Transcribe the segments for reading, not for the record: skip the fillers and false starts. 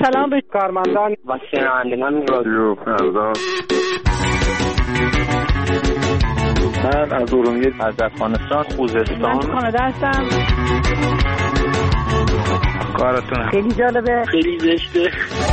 سلام به کارمندان و شنوندگان رادیو فردا. من از ارومیه، از افغانستان، خوزستان. من کانادا هستم. کارتون خیلی جالبه، خیلی زشته.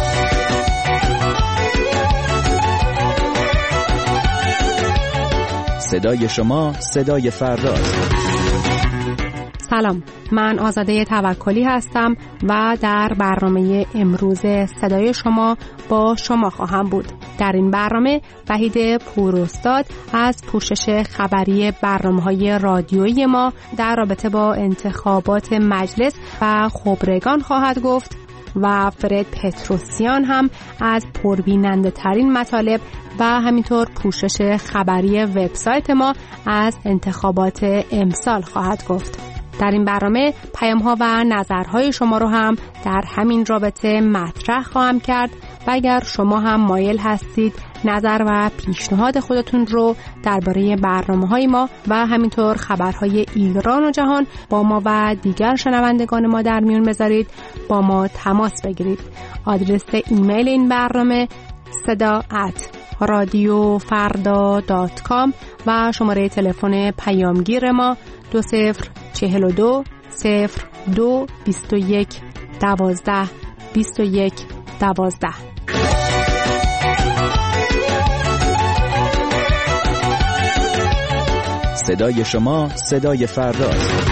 صدای شما صدای فرداست. سلام، من آزاده توکلی هستم و در برنامه امروز صدای شما با شما خواهم بود. در این برنامه وحید پوراستاد از پوشش خبری برنامه‌های رادیویی ما در رابطه با انتخابات مجلس و خبرگان خواهد گفت و فرد پتروسیان هم از پربیننده ترین مطالب و همینطور پوشش خبری وبسایت ما از انتخابات امسال خواهد گفت. در این برنامه پیام‌ها و نظرهای شما رو هم در همین رابطه مطرح خواهم کرد و اگر شما هم مایل هستید نظر و پیشنهاد خودتون رو درباره برنامه‌های ما و همینطور خبرهای ایران و جهان با ما و دیگر شنوندگان ما در میون بذارید، با ما تماس بگیرید. آدرس ایمیل این برنامه sada@radiofarda.com و شماره تلفن پیامگیر ما 2042 02 21 12 21 12. صدای شما صدای فرداست.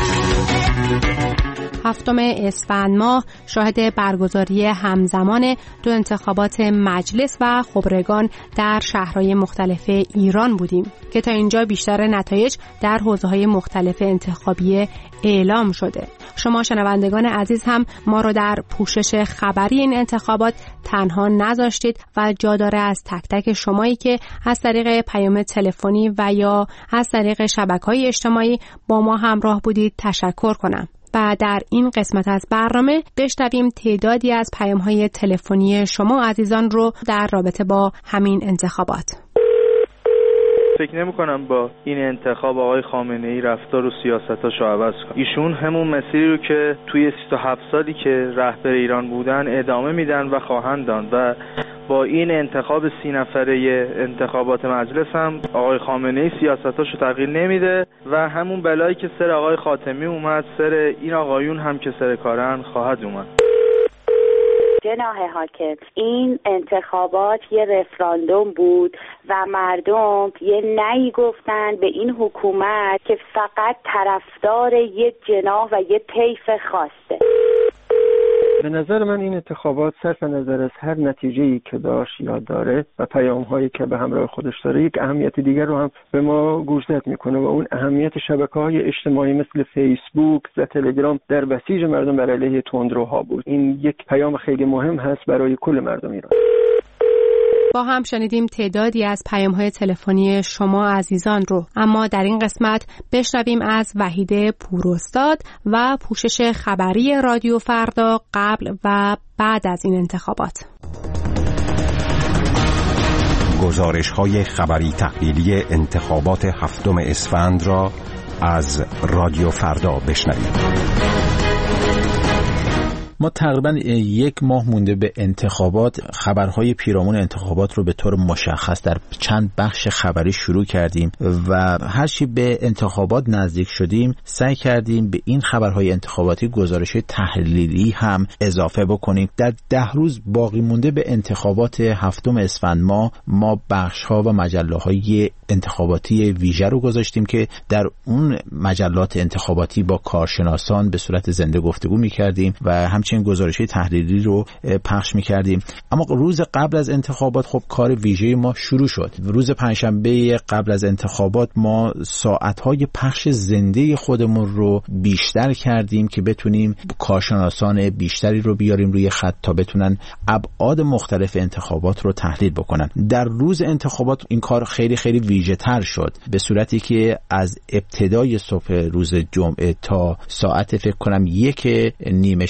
7 اسفند ماه شاهد برگزاری همزمان دو انتخابات مجلس و خبرگان در شهرهای مختلف ایران بودیم که تا اینجا بیشتر نتایج در حوزه‌های مختلف انتخابی اعلام شده. شما شنوندگان عزیز هم ما رو در پوشش خبری این انتخابات تنها نذاشتید و جا داره از تک تک شمایی که از طریق پیام تلفنی و یا از طریق شبکه‌های اجتماعی با ما همراه بودید تشکر کنم. و در این قسمت از برنامه بشنویم تعدادی از پیام‌های تلفنی شما عزیزان رو در رابطه با همین انتخابات. فکر نمی‌کنم با این انتخاب آقای خامنه‌ای رفتار و سیاستاشو عوض کنه. ایشون همون مسیری رو که توی 37 سالی که رهبر ایران بودن ادامه میدن و خواهند داد و با این انتخاب 30 نفره انتخابات مجلس هم آقای خامنه‌ای سیاستاشو تغییر نمیده و همون بلایی که سر آقای خاتمی اومد سر این آقایون هم که سر کارن خواهد اومد. جناح حاکم، این انتخابات یه رفراندوم بود و مردم یه نهی گفتن به این حکومت که فقط طرفدار یه جناح و یه طیف خاصه. به نظر من این انتخابات صرف نظر از هر نتیجه‌ای که داشت یا داره و پیام‌هایی که به همراه خودش داره یک اهمیت دیگر رو هم به ما گوشزد میکنه و اون اهمیت شبکه‌های اجتماعی مثل فیسبوک و تلگرام در بسیج مردم بر علیه تندروها بود. این یک پیام خیلی مهم هست برای کل مردم ایران. با هم شنیدیم تعدادی از پیام‌های تلفنی شما عزیزان رو، اما در این قسمت بشنویم از وحید پوراستاد و پوشش خبری رادیو فردا قبل و بعد از این انتخابات. گزارش‌های خبری تحلیلی انتخابات 7 اسفند را از رادیو فردا بشنوید. ما تقریبا 1 ماه مونده به انتخابات. خبرهای پیرامون انتخابات رو به طور مشخص در چند بخش خبری شروع کردیم و هرچی به انتخابات نزدیک شدیم سعی کردیم به این خبرهای انتخاباتی گزارش تحلیلی هم اضافه بکنیم. در 10 روز باقی مونده به انتخابات 7 اسفند ما بخش‌ها و مجله‌های انتخاباتی ویژه رو گذاشتیم که در اون مجلات انتخاباتی با کارشناسان به صورت زنده گفتگو می‌کردیم و همچنین گزارش تحریری رو پخش می‌کردیم. اما روز قبل از انتخابات خب کار ویژه ما شروع شد. روز پنجشنبه قبل از انتخابات ما ساعت‌های پخش زنده خودمون رو بیشتر کردیم که بتونیم کارشناسان بیشتری رو بیاریم روی خط تا بتونن ابعاد مختلف انتخابات رو تحلیل بکنن. در روز انتخابات این کار خیلی ویژه تر شد، به صورتی که از ابتدای صبح روز جمعه تا ساعت فکر کنم 1 نیمه شب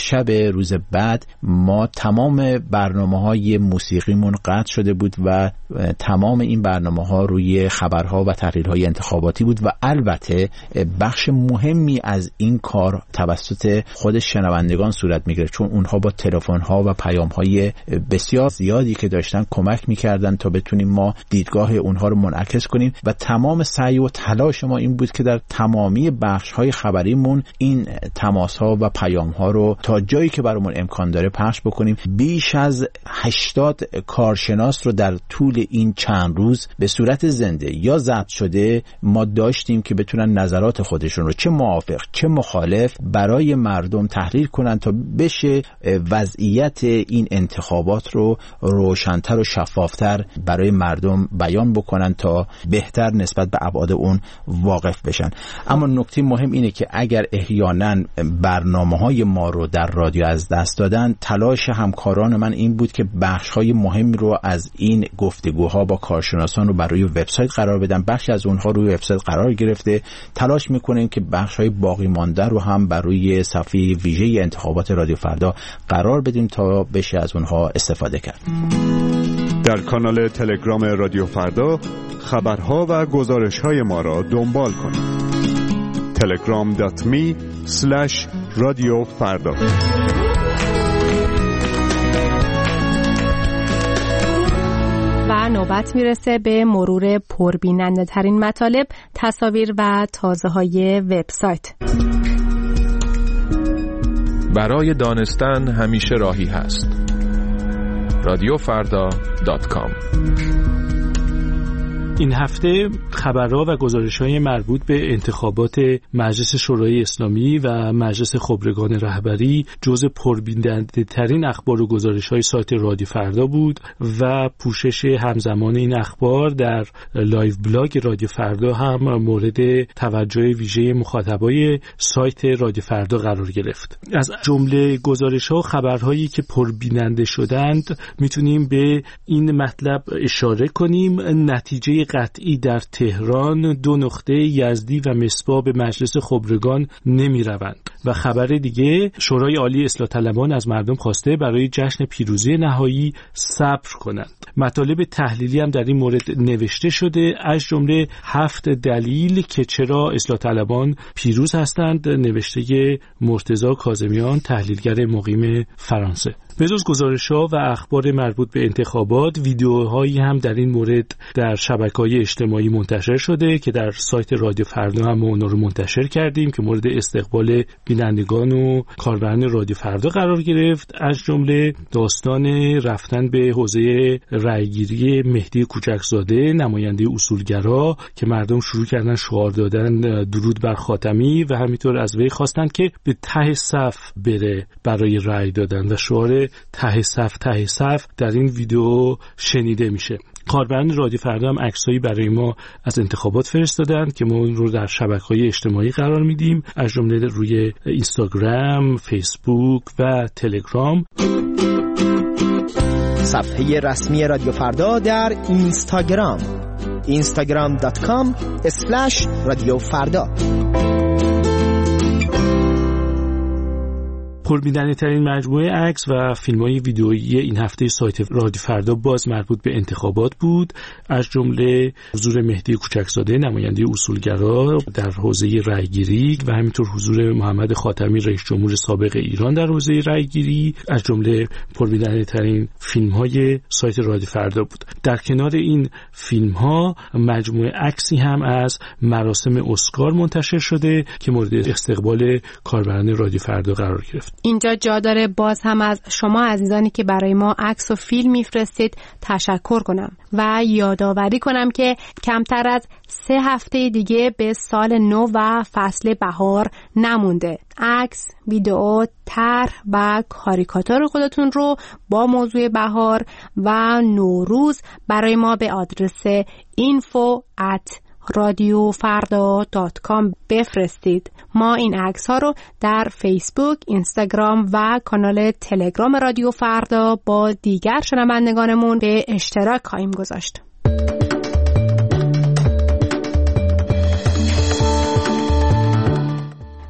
روز بعد ما تمام برنامه‌های موسیقیمون قطع شده بود و تمام این برنامه‌ها روی خبرها و تحلیل‌های انتخاباتی بود و البته بخش مهمی از این کار توسط خود شنوندگان صورت می‌گرفت، چون اونها با تلفن‌ها و پیام‌های بسیار زیادی که داشتن کمک می‌کردن تا بتونیم ما دیدگاه اونها رو منعکس کنیم و تمام سعی و تلاش ما این بود که در تمامی بخش‌های خبریمون این تماس‌ها و پیام‌ها رو تا جایی که برامون امکان داره پخش بکنیم. بیش از 80 کارشناس رو در طول این چند روز به صورت زنده یا ضبط شده ما داشتیم که بتونن نظرات خودشون رو چه موافق چه مخالف برای مردم تحلیل کنن تا بشه وضعیت این انتخابات رو روشن‌تر و شفاف‌تر برای مردم بیان بکنن تا بهتر نسبت به ابعاد اون واقف بشن. اما نکته مهم اینه که اگر احیانا برنامه‌های ما رو در رادیو از دست دادن، تلاش همکاران من این بود که بخش‌های مهمی رو از این گفتگوها با کارشناسان رو برای وبسایت قرار بدن. بخشی از اونها روی وبسایت قرار گرفته. تلاش می‌کنیم که بخش‌های باقی مانده رو هم برای صفحه ویژه انتخابات رادیو فردا قرار بدیم تا بشه از اونها استفاده کرد. در کانال تلگرام رادیو فردا خبرها و گزارش‌های ما را دنبال کنید. telegram.me/radiofarda. و نوبت میرسه به مرور پربیننده ترین مطالب، تصاویر و تازه های وبسایت. برای دانستن همیشه راهی هست. radiofarda.com. این هفته خبرها و گزارش‌های مربوط به انتخابات مجلس شورای اسلامی و مجلس خبرگان رهبری جزء پربیننده‌ترین اخبار و گزارش‌های سایت رادیو فردا بود و پوشش همزمان این اخبار در لایو بلاگ رادیو فردا هم مورد توجه ویژه مخاطبای سایت رادیو فردا قرار گرفت. از جمله گزارش‌ها و خبرهایی که پربیننده شدند میتونیم به این مطلب اشاره کنیم: نتیجه قطعی در تهران، 2 نقطه یزدی و مصباح به مجلس خبرگان نمی روند. و خبر دیگه، شورای عالی اصلاح طلبان از مردم خواسته برای جشن پیروزی نهایی صبر کنند. مطالب تحلیلی هم در این مورد نوشته شده، از جمله 7 دلیل که چرا اصلاح طلبان پیروز هستند، نوشته مرتضی کاظمیان، تحلیلگر مقیم فرانسه. به جز گزارش‌ها و اخبار مربوط به انتخابات، ویدیوهایی هم در این مورد در شبکه‌های اجتماعی منتشر شده که در سایت رادیو فردا هم ما اونها رو منتشر کردیم که مورد استقبال بینندگان و کاربران رادیو فردا قرار گرفت. از جمله داستان رفتن به حوزه رأیگیری مهدی کوچکزاده، نماینده اصولگرا، که مردم شروع کردن شعار دادن درود بر خاتمی و همینطور از وی خواستن که به ته صف بره برای رأی دادن و شعار ته صف در این ویدیو شنیده میشه. کاربران رادیو فردا هم عکسایی برای ما از انتخابات فرستادند که ما اون رو در شبکه‌های اجتماعی قرار میدیم، از جمله روی اینستاگرام، فیسبوک و تلگرام. صفحه رسمی رادیو فردا در اینستاگرام instagram.com/radiofarda. پربیننده‌ترین مجموعه عکس و فیلم‌های ویدئویی این هفته سایت رادیو فردا باز مربوط به انتخابات بود، از جمله حضور مهدی کوچکزاده، نماینده اصولگرا در حوزه رأیگیری و همینطور حضور محمد خاتمی، رئیس جمهور سابق ایران در حوزه رأیگیری، از جمله پربیننده‌ترین فیلم‌های سایت رادیو فردا بود. در کنار این فیلم‌ها مجموعه عکسی هم از مراسم اسکار منتشر شده که مورد استقبال کاربران رادیو فردا قرار گرفت. اینجا جا داره باز هم از شما عزیزانی که برای ما عکس و فیلم میفرستید تشکر کنم و یادآوری کنم که کمتر از 3 هفته دیگه به سال نو و فصل بهار نمونده. عکس، ویدئو، طرح و کاریکاتور خودتون رو با موضوع بهار و نوروز برای ما به آدرس info@radiofarda.com بفرستید. ما این عکس ها رو در فیسبوک، اینستاگرام و کانال تلگرام رادیو فردا با دیگر شنوندگانمون به اشتراک خواهیم گذاشت.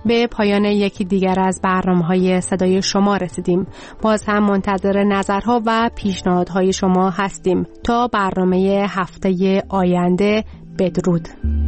به پایان یکی دیگر از برنامه‌های صدای شما رسیدیم. باز هم منتظر نظرها و پیشنهادهای شما هستیم. تا برنامه هفته آینده، بدرود.